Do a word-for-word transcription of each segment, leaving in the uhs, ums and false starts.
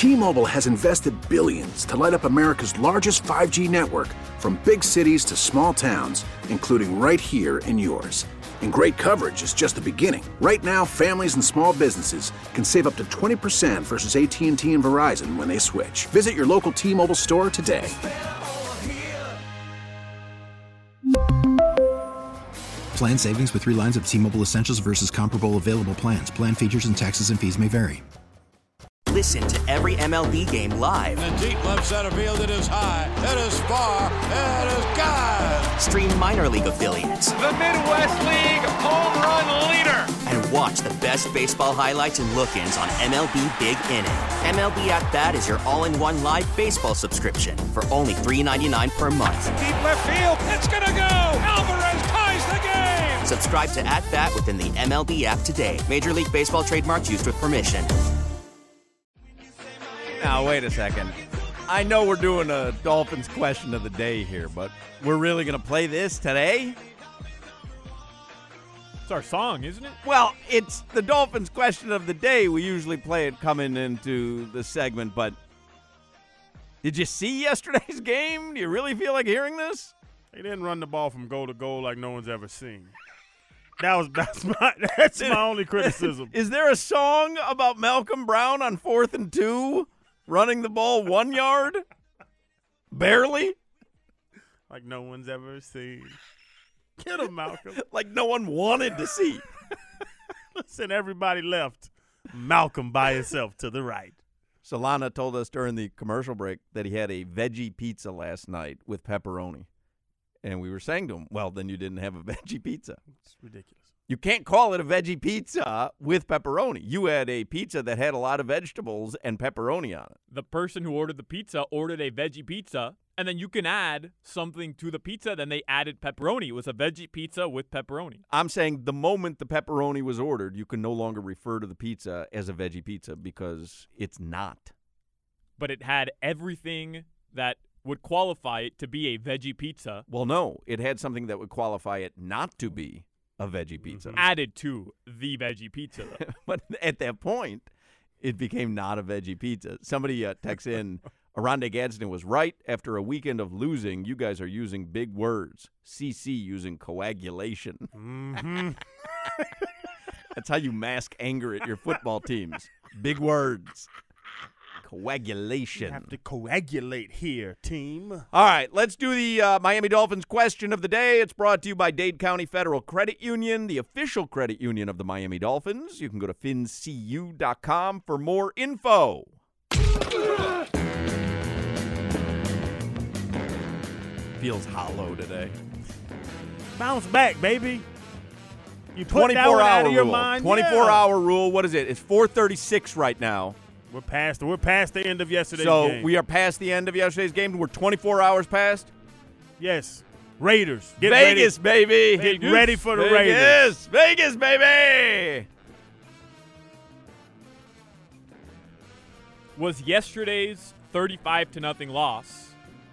T-Mobile has invested billions to light up America's largest five G network, from big cities to small towns, including right here in yours. And great coverage is just the beginning. Right now, families and small businesses can save up to twenty percent versus A T and T and Verizon when they switch. Visit your local T-Mobile store today. Plan savings with three lines of T-Mobile Essentials versus comparable available plans. Plan features and taxes and fees may vary. Listen to every M L B game live. In the deep left center field, it is high, it is far, it is gone. Stream minor league affiliates. The Midwest League home run leader. And watch the best baseball highlights and look-ins on M L B Big Inning. M L B At Bat is your all-in-one live baseball subscription for only three dollars and ninety-nine cents per month. Deep left field, it's gonna go. Alvarez ties the game. Subscribe to At Bat within the M L B app today. Major League Baseball trademarks used with permission. Now, wait a second. I know we're doing a Dolphins question of the day here, but we're really going to play this today? It's our song, isn't it? Well, it's the Dolphins question of the day. We usually play it coming into the segment, but did you see yesterday's game? Do you really feel like hearing this? They didn't run the ball from goal to goal like no one's ever seen. That was that's my that's my only criticism. Is there a song about Malcolm Brown on fourth and two? Running the ball one yard? Barely? Like no one's ever seen. Get him, Malcolm. Like no one wanted to see. Listen, everybody left. Malcolm by himself to the right. Solana told us during the commercial break that he had a veggie pizza last night with pepperoni. And we were saying to him, well, then you didn't have a veggie pizza. It's ridiculous. You can't call it a veggie pizza with pepperoni. You had a pizza that had a lot of vegetables and pepperoni on it. The person who ordered the pizza ordered a veggie pizza, and then you can add something to the pizza. Then they added pepperoni. It was a veggie pizza with pepperoni. I'm saying the moment the pepperoni was ordered, you can no longer refer to the pizza as a veggie pizza because it's not. But it had everything that would qualify it to be a veggie pizza. Well, no. It had something that would qualify it not to be a veggie pizza. Mm-hmm. Added to the veggie pizza, though. But at that point, it became not a veggie pizza. Somebody uh, texts in, Aronde Gadsden was right. After a weekend of losing, you guys are using big words. C C using coagulation. Mm-hmm. That's how you mask anger at your football teams. Big words. Coagulation. You have to coagulate here, team. All right, let's do the uh, Miami Dolphins question of the day. It's brought to you by Dade County Federal Credit Union, the official credit union of the Miami Dolphins. You can go to fin c u dot com for more info. Feels hollow today. Bounce back, baby. You put that twenty-four one out hour of your rule. mind. twenty-four yeah. hour rule. What is it? It's four thirty-six right now. We're past. We're past the end of yesterday's so game. So we are past the end of yesterday's game. We're twenty-four hours past. Yes. Raiders. Get Vegas, ready. baby. Get Vegas, ready for the Vegas, Raiders. Vegas, baby. Was yesterday's thirty-five to nothing loss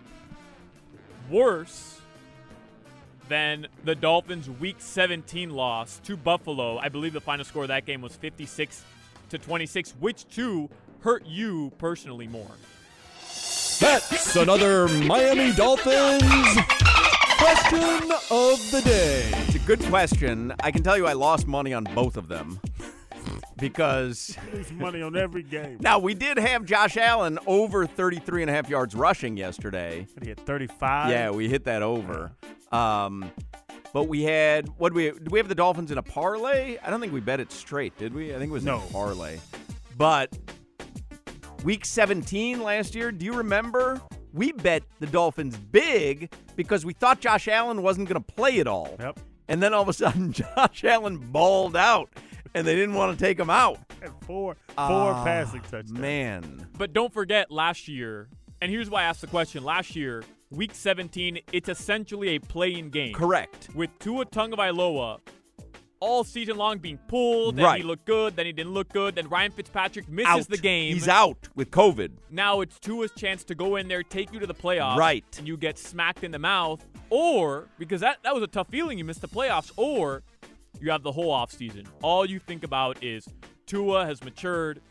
worse than the Dolphins' Week seventeen loss to Buffalo? I believe the final score of that game was fifty-six to twenty-six. Which two hurt you personally more? That's another Miami Dolphins question of the day. It's a good question. I can tell you I lost money on both of them because lose money on every game. Now, we did have Josh Allen over thirty-three and a half yards rushing yesterday. He had thirty-five. Yeah, we hit that over. Um, but we had, what did we, did we have the Dolphins in a parlay? I don't think we bet it straight, did we? I think it was no. in a parlay. But Week seventeen last year, do you remember? We bet the Dolphins big because we thought Josh Allen wasn't going to play at all. Yep. And then all of a sudden, Josh Allen balled out, and they didn't want to take him out. Four, four uh, passing touchdowns. Man. But don't forget last year, and here's why I asked the question. Last year, Week seventeen, it's essentially a play-in game. Correct. With Tua Tagovailoa all season long being pulled, and right. he looked good, then he didn't look good, then Ryan Fitzpatrick misses out. the game. He's out with COVID. Now it's Tua's chance to go in there, take you to the playoffs. Right. And you get smacked in the mouth. Or, because that, that was a tough feeling, you missed the playoffs. Or you have the whole offseason. All you think about is Tua has matured.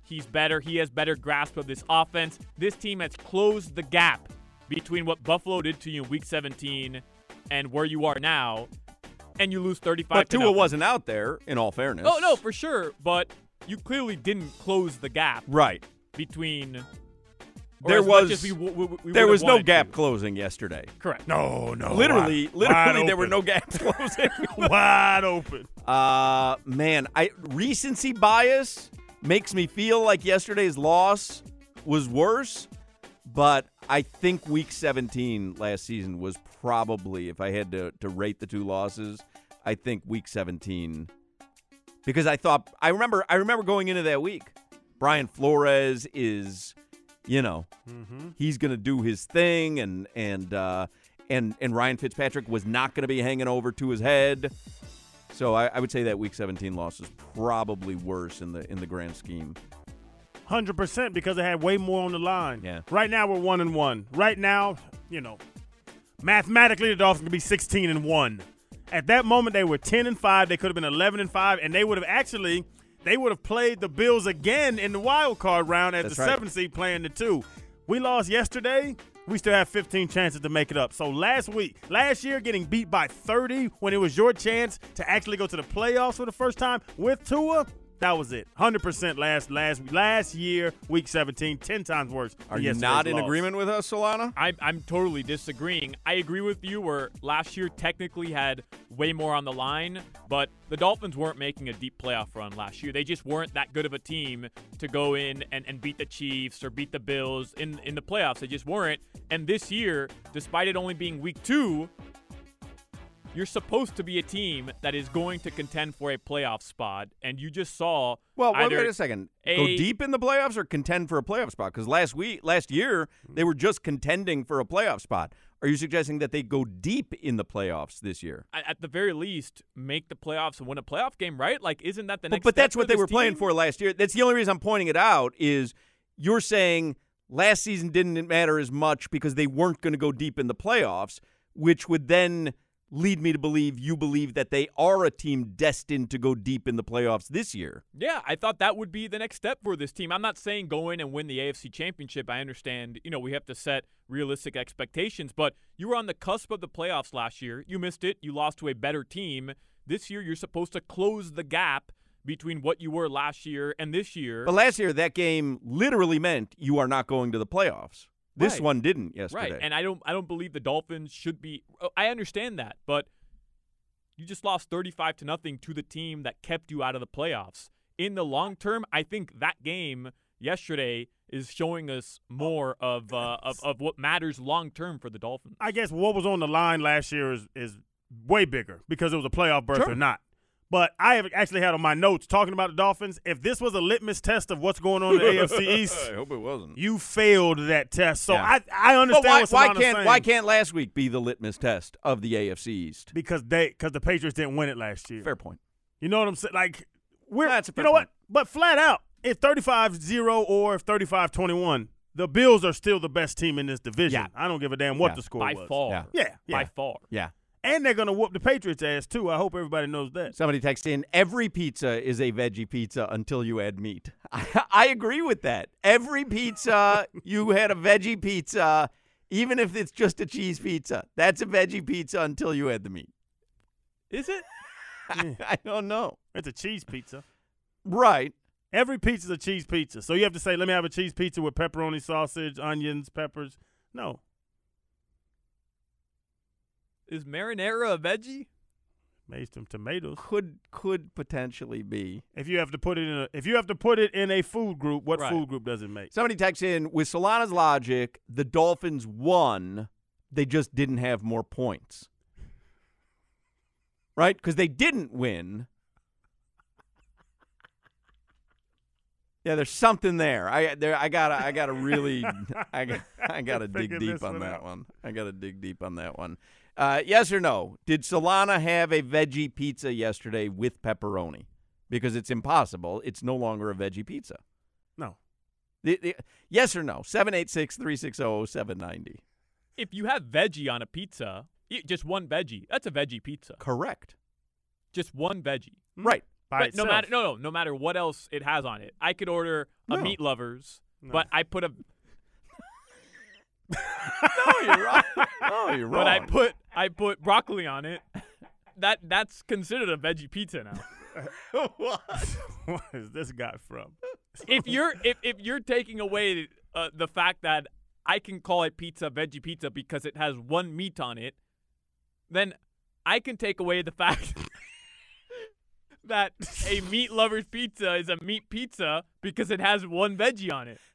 He's better. He has better grasp of this offense. This team has closed the gap between what Buffalo did to you in Week seventeen and where you are now, and you lose thirty-five But to Tua nothing. wasn't out there, in all fairness. Oh, no, for sure. But you clearly didn't close the gap Right. between or There as much was as we, we, we there would was have no wanted gap to. closing yesterday. Correct. No, no. Literally, wide, literally, wide there were open. no gaps closing. Wide open. Uh, man, I recency bias makes me feel like yesterday's loss was worse, but I think Week seventeen last season was probably, if I had to, to rate the two losses, I think Week seventeen, because I thought I remember I remember going into that week, Brian Flores is, you know, Mm-hmm. he's going to do his thing, and and uh, and and Ryan Fitzpatrick was not going to be hanging over to his head. So I, I would say that Week seventeen loss is probably worse in the in the grand scheme. one hundred percent because it had way more on the line. Yeah. Right now we're one and one. Right now, you know, mathematically the Dolphins could be sixteen and one. At that moment they were ten and five. They could have been eleven and five, and they would have actually they would have played the Bills again in the wild card round as That's the right. seventh seed playing the two. We lost yesterday. We still have fifteen chances to make it up. So last week, last year, getting beat by thirty when it was your chance to actually go to the playoffs for the first time with Tua, that was it. one hundred percent last last last year, Week seventeen, ten times worse. than Are you yesterday's not in loss. agreement with us, Solana? I'm, I'm totally disagreeing. I agree with you where last year technically had way more on the line, but the Dolphins weren't making a deep playoff run last year. They just weren't that good of a team to go in and, and beat the Chiefs or beat the Bills in, in the playoffs. They just weren't. And this year, despite it only being week two, you're supposed to be a team that is going to contend for a playoff spot, and you just saw Well, wait, either wait a second. a- Go deep in the playoffs or contend for a playoff spot? Because last week, last year, they were just contending for a playoff spot. Are you suggesting that they go deep in the playoffs this year? at at the very least, make the playoffs and win a playoff game, right? Like, isn't that the But, next but step that's for what they this were playing team? for last year. That's the only reason I'm pointing it out is you're saying last season didn't matter as much because they weren't going to go deep in the playoffs, which would then lead me to believe you believe that they are a team destined to go deep in the playoffs this year. Yeah, I thought that would be the next step for this team. I'm not saying go in and win the A F C Championship. I understand, you know, we have to set realistic expectations, but you were on the cusp of the playoffs last year. You missed it. You lost to a better team. This year, you're supposed to close the gap between what you were last year and this year. But last year, that game literally meant you are not going to the playoffs. This Right. one didn't yesterday. Right, and I don't I don't believe the Dolphins should be – I understand that, but you just lost thirty-five to nothing to the team that kept you out of the playoffs. In the long term, I think that game yesterday is showing us more of uh, of, of what matters long term for the Dolphins. I guess what was on the line last year is, is way bigger because it was a playoff berth Sure. or not. But I have actually had on my notes talking about the Dolphins, if this was a litmus test of what's going on in the A F C East, I hope it wasn't. you failed that test. So Yeah. I I But understand why, what why Solana's can't saying. why can't last week be the litmus test of the A F C East? Because they because the Patriots didn't win it last year. Fair point. You know what I'm saying? Like we're That's a you fair know point. what? But flat out, if thirty-five zero or if thirty-five twenty-one, the Bills are still the best team in this division. Yeah. I don't give a damn what Yeah. the score By was. far. Yeah. Yeah, yeah. By far. Yeah. And they're gonna whoop the Patriots ass too. I hope everybody knows that. Somebody texted in, every pizza is a veggie pizza until you add meat. I, I agree with that. Every pizza, you had a veggie pizza, even if it's just a cheese pizza. That's a veggie pizza until you add the meat. Is it? I don't know. It's a cheese pizza. Right. Every pizza's a cheese pizza. So you have to say, let me have a cheese pizza with pepperoni, sausage, onions, peppers. No. Is marinara a veggie? Made some tomatoes. Could could potentially be. If you have to put it in a if you have to put it in a food group, what Right. food group does it make? Somebody texts in, with Solana's logic, the Dolphins won. They just didn't have more points. Right? Because they didn't win. Yeah, there's something there. I there I gotta I gotta really I got I gotta dig Figure deep this on one that out. one. I gotta dig deep on that one. Uh, yes or no? Did Solana have a veggie pizza yesterday with pepperoni? Because it's impossible. It's no longer a veggie pizza. No. The, the, yes or no? seven eight six, three six zero, seven nine zero. If you have veggie on a pizza, y- just one veggie, that's a veggie pizza. Correct. Just one veggie. Right. By but itself. no matter no no no matter what else it has on it, I could order a No. meat lovers, No. but I put a No, you're wrong. No, you're wrong. but I put I put broccoli on it. That that's considered a veggie pizza now. What? What is this guy from? if you're if, if you're taking away uh, the fact that I can call it pizza veggie pizza because it has one meat on it, then I can take away the fact that a meat lover's pizza is a meat pizza because it has one veggie on it.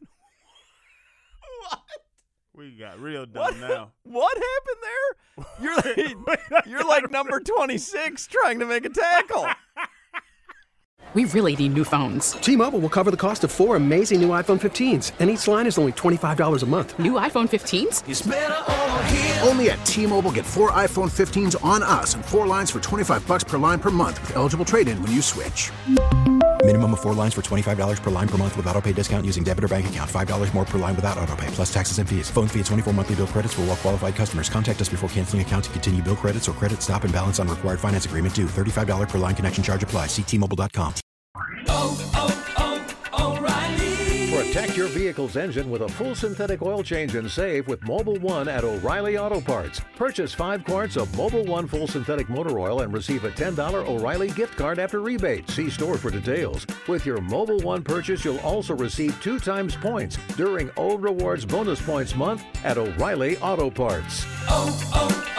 What? We got real dumb What? now. What happened there? You're like, you're like number twenty-six trying to make a tackle. We really need new phones. T-Mobile will cover the cost of four amazing new iPhone fifteens, and each line is only twenty-five dollars a month. New iPhone fifteens? It's better over here. Only at T-Mobile, get four iPhone fifteens on us and four lines for twenty-five bucks per line per month with eligible trade-in when you switch. Minimum of four lines for twenty-five dollars per line per month with autopay discount using debit or bank account. five dollars more per line without autopay, plus taxes and fees. Phone fee at twenty-four monthly bill credits for well-qualified customers. Contact us before canceling account to continue bill credits or credit stop and balance on required finance agreement due. thirty-five dollars per line connection charge applies. See T Mobile dot com. Oh, oh, O'Reilly. Protect your vehicle's engine with a full synthetic oil change and save with Mobile One at O'Reilly Auto Parts. Purchase five quarts of Mobile One full synthetic motor oil and receive a ten dollars O'Reilly gift card after rebate. See store for details. With your Mobile One purchase, you'll also receive two times points during O Rewards Bonus Points Month at O'Reilly Auto Parts. Oh,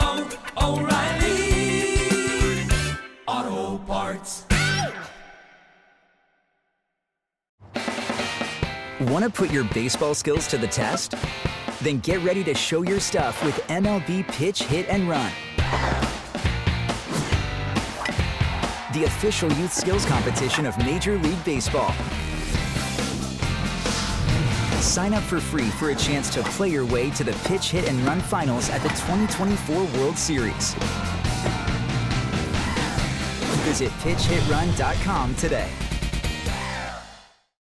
oh, oh, O'Reilly Auto Parts. Want to put your baseball skills to the test? Then get ready to show your stuff with M L B Pitch, Hit, and Run. The official youth skills competition of Major League Baseball. Sign up for free for a chance to play your way to the Pitch, Hit, and Run finals at the twenty twenty-four World Series. Visit pitch hit run dot com today.